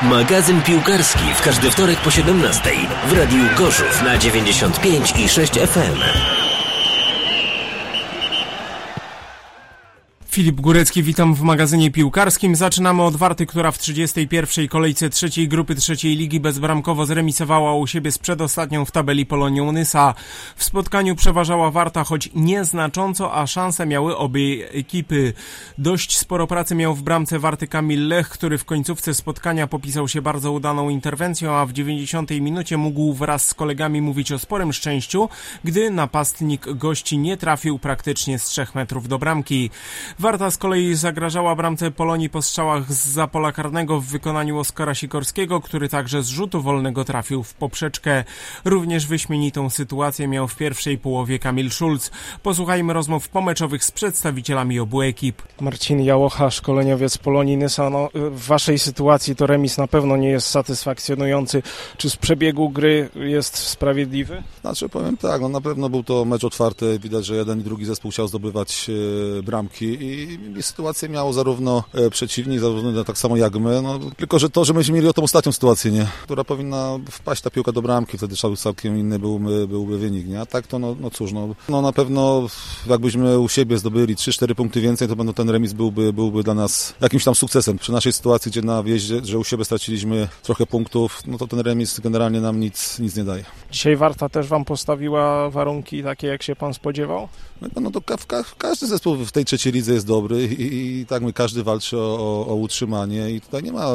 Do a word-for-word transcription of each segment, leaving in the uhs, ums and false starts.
Magazyn piłkarski w każdy wtorek po siedemnastej w Radiu Gorzów na dziewięćdziesiąt pięć i sześć F M. Filip Górecki, witam w magazynie piłkarskim. Zaczynamy od Warty, która w trzydziestej pierwszej kolejce trzeciej grupy trzeciej ligi bezbramkowo zremisowała u siebie z przedostatnią w tabeli Polonią Nysa. W spotkaniu przeważała Warta, choć nieznacząco, a szanse miały obie ekipy. Dość sporo pracy miał w bramce Warty Kamil Lech, który w końcówce spotkania popisał się bardzo udaną interwencją, a w dziewięćdziesiątej minucie mógł wraz z kolegami mówić o sporym szczęściu, gdy napastnik gości nie trafił praktycznie z trzech metrów do bramki. Warta z kolei zagrażała bramce Polonii po strzałach zza pola karnego w wykonaniu Oskara Sikorskiego, który także z rzutu wolnego trafił w poprzeczkę. Również wyśmienitą sytuację miał w pierwszej połowie Kamil Szulc. Posłuchajmy rozmów pomeczowych z przedstawicielami obu ekip. Marcin Jałocha, szkoleniowiec Polonii Nysa. No, w waszej sytuacji to remis na pewno nie jest satysfakcjonujący. Czy z przebiegu gry jest sprawiedliwy? Znaczy powiem tak, no na pewno był to mecz otwarty. Widać, że jeden i drugi zespół chciał zdobywać e, bramki i I sytuację miało zarówno przeciwnik, zarówno tak samo jak my, no, tylko że to, że myśmy mieli o tą ostatnią sytuację, nie? Która powinna wpaść ta piłka do bramki, wtedy całkiem inny byłby, byłby wynik, nie? A tak to no, no cóż, no, no na pewno jakbyśmy u siebie zdobyli trzy cztery punkty więcej, to pewno ten remis byłby, byłby dla nas jakimś tam sukcesem. Przy naszej sytuacji, gdzie na wjeździe, że u siebie straciliśmy trochę punktów, no to ten remis generalnie nam nic, nic nie daje. Dzisiaj Warta też wam postawiła warunki takie, jak się pan spodziewał? No, no to ka- ka- każdy zespół w tej trzeciej lidze jest dobry i, i, i tak my każdy walczy o, o, o utrzymanie i tutaj nie ma,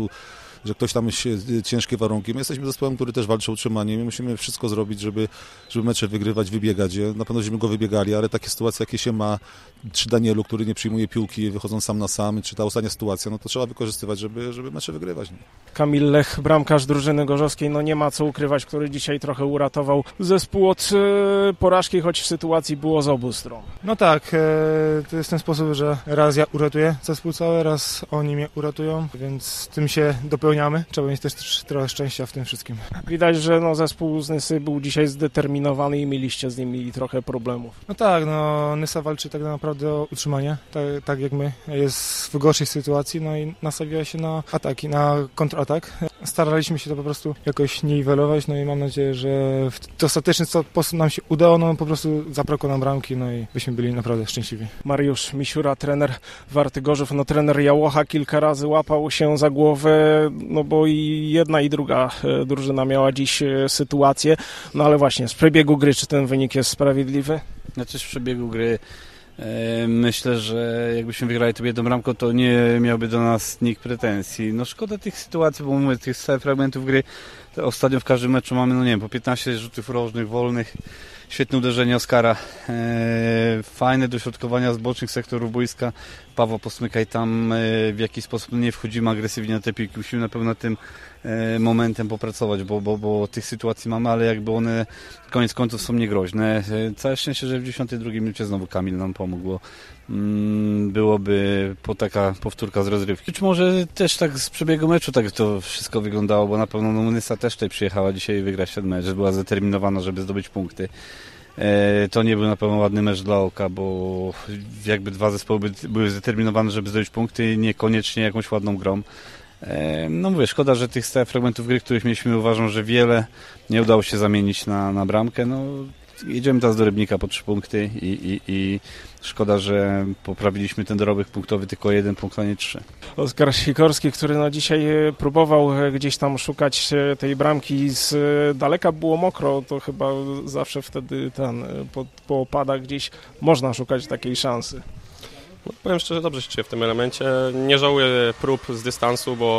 że ktoś tam się ciężkie warunki. My jesteśmy zespołem, który też walczy o utrzymanie. My musimy wszystko zrobić, żeby, żeby mecze wygrywać, wybiegać je. Na pewno żeśmy go wybiegali, ale takie sytuacje, jakie się ma, czy Danielu, który nie przyjmuje piłki, wychodząc sam na sam, czy ta ostatnia sytuacja, no to trzeba wykorzystywać, żeby, żeby mecze wygrywać. Kamil Lech, bramkarz drużyny gorzowskiej, no nie ma co ukrywać, który dzisiaj trochę uratował zespół od e, porażki, choć w sytuacji było z obu stron. No tak, e, to jest w ten sposób, że raz ja uratuję zespół cały, raz oni mnie uratują, więc tym się dopełniamy. Trzeba mieć też trochę szczęścia w tym wszystkim. Widać, że no, zespół z Nysy był dzisiaj zdeterminowany i mieliście z nimi trochę problemów. No tak, no Nysa walczy tak naprawdę o utrzymanie, tak, tak jak my. Jest w gorszej sytuacji, no i nastawiła się na ataki, na kontratak. Staraliśmy się to po prostu jakoś niwelować, no i mam nadzieję, że w ostateczny sposób nam się udało, no po prostu zabrakło nam bramki, no i byśmy byli naprawdę szczęśliwi. Mariusz Misiura, trener Warty Gorzów, no trener Jałocha kilka razy łapał się za głowę, no bo i jedna i druga drużyna miała dziś sytuację, no ale właśnie z przebiegu gry, czy ten wynik jest sprawiedliwy? Znaczy z przebiegu gry myślę, że jakbyśmy wygrali tę jedną bramką, to nie miałby do nas nikt pretensji. No szkoda tych sytuacji, bo mówię, tych fragmentów gry to ostatnio w każdym meczu mamy, no nie wiem, po piętnaście rzutów rożnych, wolnych, świetne uderzenie Oskara, e, fajne dośrodkowania z bocznych sektorów boiska, Pawła Posmykaj tam e, w jakiś sposób nie wchodzimy agresywnie na te piłki, musimy na pewno nad tym e, momentem popracować, bo, bo, bo tych sytuacji mamy, ale jakby one koniec końców są niegroźne. E, całe szczęście, że w dziesiątej drugiej minucie znowu Kamil nam pomógł, bo mm, byłoby po taka powtórka z rozrywki. Być może też tak z przebiegu meczu tak to wszystko wyglądało, bo na pewno no, Nysa też tutaj przyjechała dzisiaj wygrać ten mecz, była zdeterminowana, żeby zdobyć punkty. To nie był na pewno ładny mecz dla oka, bo jakby dwa zespoły były zdeterminowane, żeby zdobyć punkty, niekoniecznie jakąś ładną grą. No mówię, szkoda, że tych fragmentów gry, których mieliśmy, uważam, że wiele nie udało się zamienić na, na bramkę. No, jedziemy teraz do Rybnika po trzy punkty i, i, i szkoda, że poprawiliśmy ten dorobek punktowy tylko jeden punkt, a nie trzy. Oskar Sikorski, który no dzisiaj próbował gdzieś tam szukać tej bramki z daleka, było mokro, to chyba zawsze wtedy ten, po, po opadach gdzieś można szukać takiej szansy. No, powiem szczerze, dobrze się czuję w tym elemencie. Nie żałuję prób z dystansu, bo,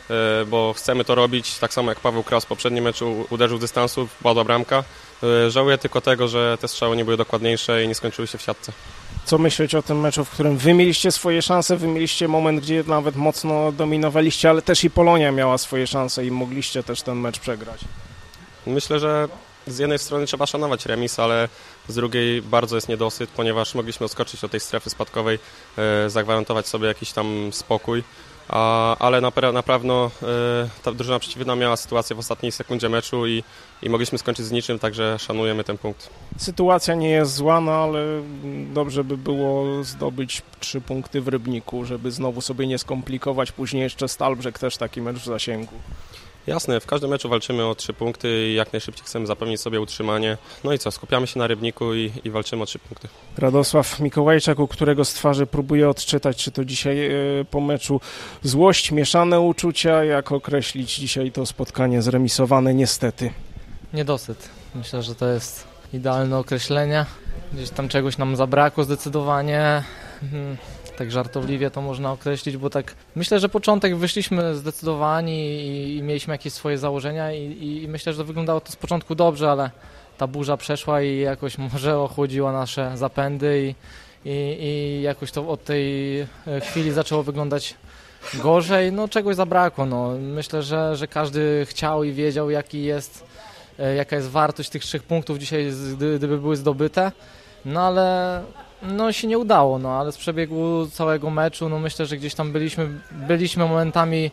bo chcemy to robić. Tak samo jak Paweł Kraus w poprzednim meczu uderzył z dystansu, padła bramka. Żałuję tylko tego, że te strzały nie były dokładniejsze i nie skończyły się w siatce. Co myśleć o tym meczu, w którym wy mieliście swoje szanse, wy mieliście moment, gdzie nawet mocno dominowaliście, ale też i Polonia miała swoje szanse i mogliście też ten mecz przegrać? Myślę, że z jednej strony trzeba szanować remis, ale z drugiej bardzo jest niedosyt, ponieważ mogliśmy odskoczyć do tej strefy spadkowej, e, zagwarantować sobie jakiś tam spokój. a, ale na, na pewno y, ta drużyna przeciwna miała sytuację w ostatniej sekundzie meczu i, i mogliśmy skończyć z niczym, także szanujemy ten punkt. Sytuacja nie jest zła, no ale dobrze by było zdobyć trzy punkty w Rybniku, żeby znowu sobie nie skomplikować. Później jeszcze Stalbrzeg, też taki mecz w zasięgu. Jasne, w każdym meczu walczymy o trzy punkty i jak najszybciej chcemy zapewnić sobie utrzymanie. No i co, skupiamy się na Rybniku i, i walczymy o trzy punkty. Radosław Mikołajczak, u którego z twarzy próbuje odczytać, czy to dzisiaj yy, po meczu złość, mieszane uczucia, jak określić dzisiaj to spotkanie zremisowane niestety. Niedosyt. Myślę, że to jest idealne określenie. Gdzieś tam czegoś nam zabrakło zdecydowanie. Hmm. Tak żartobliwie to można określić, bo tak myślę, że początek wyszliśmy zdecydowani i, i mieliśmy jakieś swoje założenia i, i, i myślę, że wyglądało to z początku dobrze, ale ta burza przeszła i jakoś może ochłodziła nasze zapędy i, i, i jakoś to od tej chwili zaczęło wyglądać gorzej. No czegoś zabrakło. No. Myślę, że, że każdy chciał i wiedział, jaki jest, jaka jest wartość tych trzech punktów dzisiaj, gdyby były zdobyte. No ale no się nie udało, no ale z przebiegu całego meczu, no myślę, że gdzieś tam byliśmy, byliśmy momentami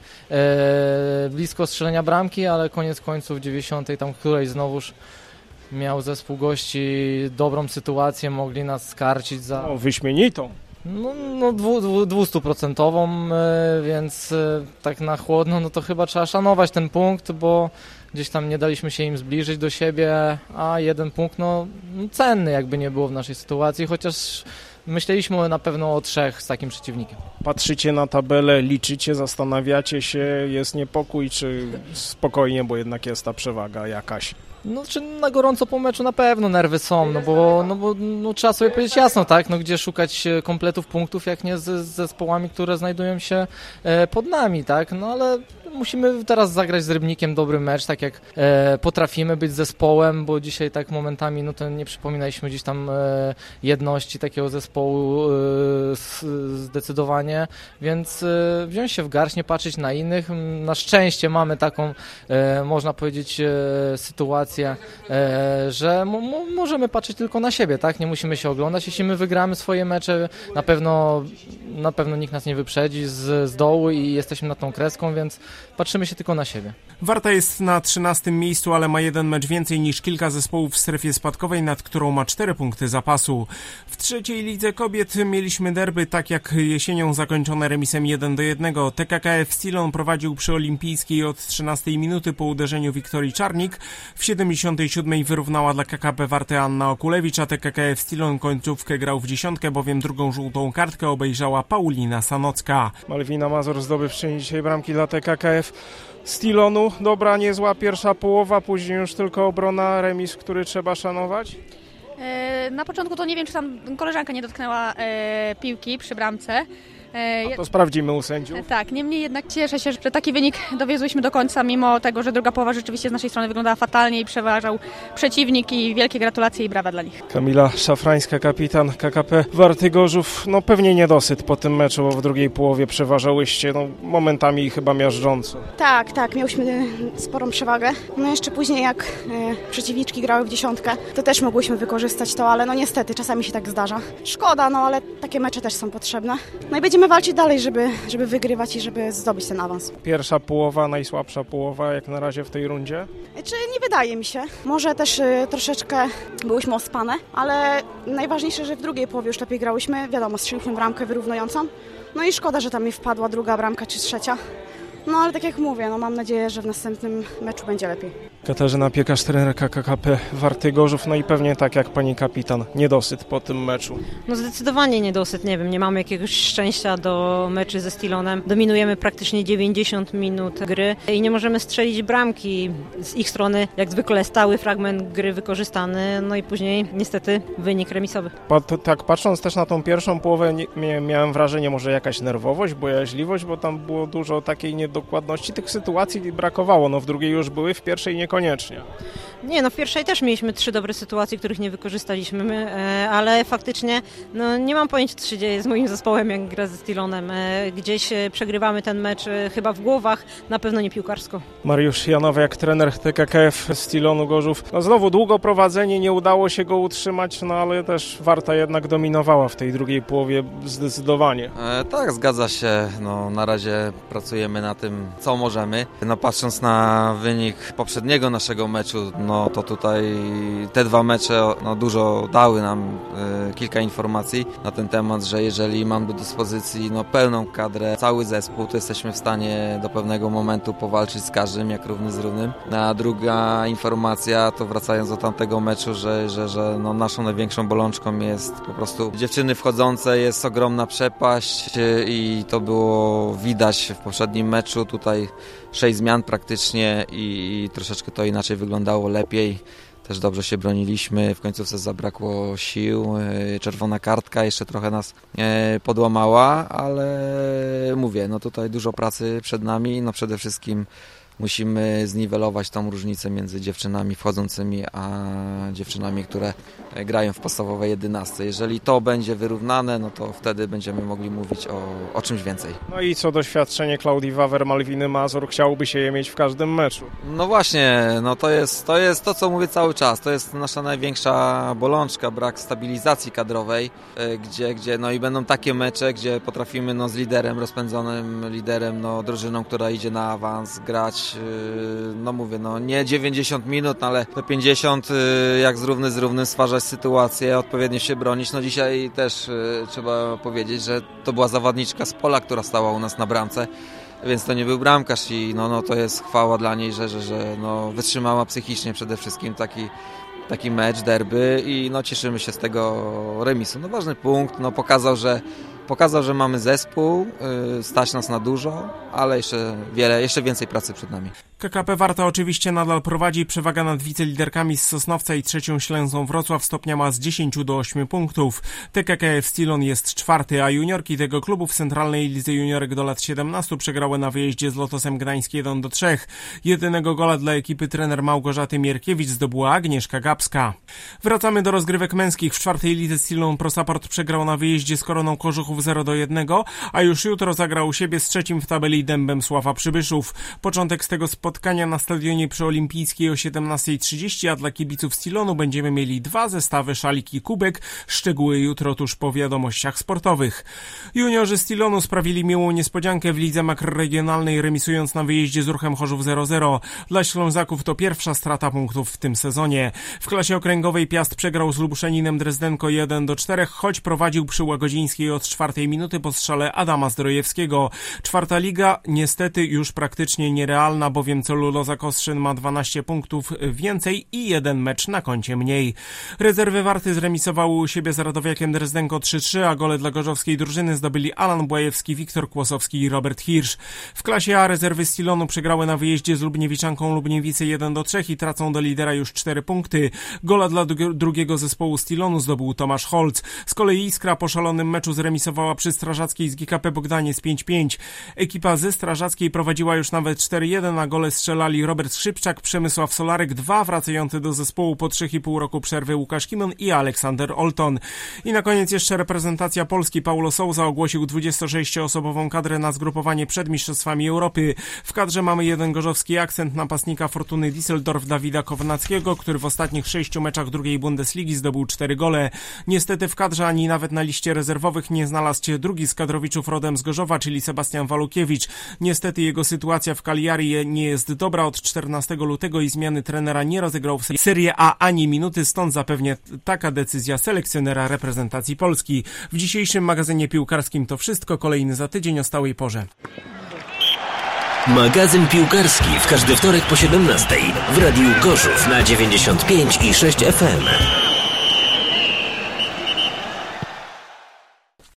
e, blisko strzelenia bramki, ale koniec końców w dziewięćdziesiątej tam którejś znowuż miał zespół gości dobrą sytuację, mogli nas skarcić za... No, wyśmienitą. No, no dwu, dwu, dwustuprocentową, e, więc e, tak na chłodno, no to chyba trzeba szanować ten punkt, bo gdzieś tam nie daliśmy się im zbliżyć do siebie, a jeden punkt, no cenny jakby nie było w naszej sytuacji, chociaż myśleliśmy na pewno o trzech z takim przeciwnikiem. Patrzycie na tabelę, liczycie, zastanawiacie się, jest niepokój, czy spokojnie, bo jednak jest ta przewaga jakaś? No czy na gorąco po meczu na pewno nerwy są, no bo, no bo no, trzeba sobie powiedzieć jasno, tak, no gdzie szukać kompletów punktów, jak nie z, z zespołami, które znajdują się e, pod nami, tak, no ale musimy teraz zagrać z Rybnikiem dobry mecz, tak jak e, potrafimy być zespołem, bo dzisiaj tak momentami, no to nie przypominaliśmy gdzieś tam e, jedności takiego zespołu e, s, zdecydowanie, więc e, wziąć się w garść, nie patrzeć na innych, na szczęście mamy taką, e, można powiedzieć, e, sytuację, że możemy patrzeć tylko na siebie, tak? Nie musimy się oglądać. Jeśli my wygramy swoje mecze, na pewno, na pewno nikt nas nie wyprzedzi z, z dołu i jesteśmy nad tą kreską, więc patrzymy się tylko na siebie. Warta jest na trzynastym miejscu, ale ma jeden mecz więcej niż kilka zespołów w strefie spadkowej, nad którą ma cztery punkty zapasu. W trzeciej lidze kobiet mieliśmy derby, tak jak jesienią zakończone remisem jeden do jednego. T K K F Stilon prowadził przy Olimpijskiej od trzynastej minuty po uderzeniu Wiktorii Czarnik. W siedemdziesiątej siódmej wyrównała dla K K P Warty Anna Okulewicz, a T K K F Stilon końcówkę grał w dziesiątkę, bowiem drugą żółtą kartkę obejrzała Paulina Sanocka. Malwina Mazur zdobywczyni dzisiaj bramki dla T K K F Stilonu. Dobra, niezła pierwsza połowa, później już tylko obrona, remis, który trzeba szanować. Na początku to nie wiem, czy tam koleżanka nie dotknęła e, piłki przy bramce. A to sprawdzimy u sędziów. Tak, niemniej jednak cieszę się, że taki wynik dowiezłyśmy do końca, mimo tego, że druga połowa rzeczywiście z naszej strony wyglądała fatalnie i przeważał przeciwnik i wielkie gratulacje i brawa dla nich. Kamila Szafrańska, kapitan K K P Warty Gorzów. No pewnie niedosyt po tym meczu, bo w drugiej połowie przeważałyście, no momentami chyba miażdżąco. Tak, tak, miałyśmy sporą przewagę. No jeszcze później jak e, przeciwniczki grały w dziesiątkę, to też mogłyśmy wykorzystać to, ale no niestety czasami się tak zdarza. Szkoda, no ale takie mecze też są potrzebne. No i będziemy walczyć dalej, żeby, żeby wygrywać i żeby zdobyć ten awans. Pierwsza połowa, najsłabsza połowa jak na razie w tej rundzie? Czy nie wydaje mi się. Może też y, troszeczkę byłyśmy ospane, ale najważniejsze, że w drugiej połowie już lepiej grałyśmy. Wiadomo, strzeliśmy bramkę wyrównującą. No i szkoda, że tam mi wpadła druga bramka czy trzecia. No ale tak jak mówię, no mam nadzieję, że w następnym meczu będzie lepiej. Katarzyna Piekarz, trenerka K K P Warty Gorzów, no i pewnie tak jak pani kapitan, niedosyt po tym meczu. No zdecydowanie niedosyt, nie wiem, nie mamy jakiegoś szczęścia do meczy ze Stilonem. Dominujemy praktycznie dziewięćdziesiąt minut gry i nie możemy strzelić bramki. Z ich strony jak zwykle stały fragment gry wykorzystany, no i później niestety wynik remisowy. Pa, to, tak, patrząc też na tą pierwszą połowę, nie, miałem wrażenie, może jakaś nerwowość, bojaźliwość, bo tam było dużo takiej niedokładności. Tych sytuacji brakowało, no w drugiej już były, w pierwszej niekoniecznie. Nie, no w pierwszej też mieliśmy trzy dobre sytuacje, których nie wykorzystaliśmy, ale faktycznie no, nie mam pojęcia, co się dzieje z moim zespołem, jak gra ze Stilonem. Gdzieś przegrywamy ten mecz chyba w głowach, na pewno nie piłkarsko. Mariusz Janowiak, trener T K K F Stilonu Gorzów. No znowu długo prowadzenie, nie udało się go utrzymać, no ale też Warta jednak dominowała w tej drugiej połowie zdecydowanie. E, tak, zgadza się. No, na razie pracujemy na tym, co możemy. No, patrząc na wynik poprzedniego naszego meczu, no to tutaj te dwa mecze no, dużo dały nam e, kilka informacji na ten temat, że jeżeli mam do dyspozycji no, pełną kadrę, cały zespół, to jesteśmy w stanie do pewnego momentu powalczyć z każdym, jak równy z równym. A druga informacja, to wracając do tamtego meczu, że, że, że no, naszą największą bolączką jest po prostu dziewczyny wchodzące, jest ogromna przepaść i to było widać w poprzednim meczu. Tutaj sześć zmian praktycznie i, i troszeczkę to inaczej wyglądało, lepiej. Też dobrze się broniliśmy, w końcówce zabrakło sił, czerwona kartka jeszcze trochę nas podłamała, ale mówię, no tutaj dużo pracy przed nami, no przede wszystkim musimy zniwelować tą różnicę między dziewczynami wchodzącymi a dziewczynami, które grają w podstawowej jedenastce. Jeżeli to będzie wyrównane, no to wtedy będziemy mogli mówić o, o czymś więcej. No i co doświadczenie Klaudii Wawer, Malwiny Mazur, chciałby się je mieć w każdym meczu? No właśnie, no to jest, to jest to, co mówię cały czas. To jest nasza największa bolączka, brak stabilizacji kadrowej, gdzie, gdzie no i będą takie mecze, gdzie potrafimy no, z liderem, rozpędzonym liderem, no, drużyną, która idzie na awans, grać no mówię, no nie dziewięćdziesiąt minut, ale te pięćdziesiąt jak z równy z równym stwarzać sytuację, odpowiednio się bronić. No dzisiaj też trzeba powiedzieć, że to była zawodniczka z pola, która stała u nas na bramce, więc to nie był bramkarz i no, no to jest chwała dla niej, że, że, że no, wytrzymała psychicznie przede wszystkim taki taki mecz, derby i no cieszymy się z tego remisu. No ważny punkt, no pokazał, że Pokazał, że mamy zespół, yy, stać nas na dużo, ale jeszcze wiele, jeszcze więcej pracy przed nami. K K P Warta oczywiście nadal prowadzi, przewaga nad wiceliderkami z Sosnowca i trzecią Ślęzą Wrocław stopnia ma z dziesięciu do ośmiu punktów. T K K F Stilon jest czwarty, a juniorki tego klubu w centralnej lidze juniorek do lat siedemnastu przegrały na wyjeździe z Lotosem Gdańsk jeden do trzech. Jedynego gola dla ekipy trener Małgorzaty Mierkiewicz zdobyła Agnieszka Gapska. Wracamy do rozgrywek męskich. W czwartej lidze Stilon Pro Support przegrał na wyjeździe z Koroną Kożuchów zero do jednego, a już jutro zagra u siebie z trzecim w tabeli Dębem Sława Przybyszów. Początek z tego spotkania na stadionie przyolimpijskiej o siedemnasta trzydzieści, a dla kibiców Stilonu będziemy mieli dwa zestawy szalik i kubek. Szczegóły jutro tuż po wiadomościach sportowych. Juniorzy Stilonu sprawili miłą niespodziankę w lidze makroregionalnej, remisując na wyjeździe z Ruchem Chorzów zero zero. Dla Ślązaków to pierwsza strata punktów w tym sezonie. W klasie okręgowej Piast przegrał z Lubuszeninem Drezdenko jeden do czterech, choć prowadził przy Łagodzińskiej od czwartej minuty po strzale Adama Zdrojewskiego. Czwarta liga niestety już praktycznie nierealna, bowiem Celuloza Kostrzyn ma dwanaście punktów więcej i jeden mecz na koncie mniej. Rezerwy Warty zremisowały u siebie z Radowiakiem Drezdenko trzy trzy, a gole dla gorzowskiej drużyny zdobyli Alan Błajewski, Wiktor Kłosowski i Robert Hirsch. W klasie A rezerwy Stilonu przegrały na wyjeździe z Lubniewiczanką Lubniewice jeden do trzech i tracą do lidera już cztery punkty. Gola dla dru- drugiego zespołu Stilonu zdobył Tomasz Holc. Z kolei Iskra po szalonym meczu zremisowała przy Strażackiej z G K P Bogdaniec pięć pięć. Ekipa ze Strażackiej prowadziła już nawet cztery jeden, a gole strzelali Robert Skrzypczak, Przemysław Solarek dwa, wracający do zespołu po trzech i pół roku przerwy Łukasz Kimon i Aleksander Olton. I na koniec jeszcze reprezentacja Polski. Paulo Souza ogłosił dwudziestosześcioosobową kadrę na zgrupowanie przed Mistrzostwami Europy. W kadrze mamy jeden gorzowski akcent, napastnika Fortuny Düsseldorf Dawida Kownackiego, który w ostatnich sześciu meczach drugiej Bundesligi zdobył cztery gole. Niestety w kadrze ani nawet na liście rezerwowych nie znalazł się drugi z kadrowiczów rodem z Gorzowa, czyli Sebastian Walukiewicz. Niestety jego sytuacja w Cagliari nie jest dobra od czternastego lutego i zmiany trenera nie rozegrał w Serie A ani minuty, stąd zapewne taka decyzja selekcjonera reprezentacji Polski. W dzisiejszym magazynie piłkarskim to wszystko. Kolejny za tydzień o stałej porze. Magazyn piłkarski w każdy wtorek po siedemnastej w Radiu Gorzów na dziewięćdziesiąt pięć i sześć F M.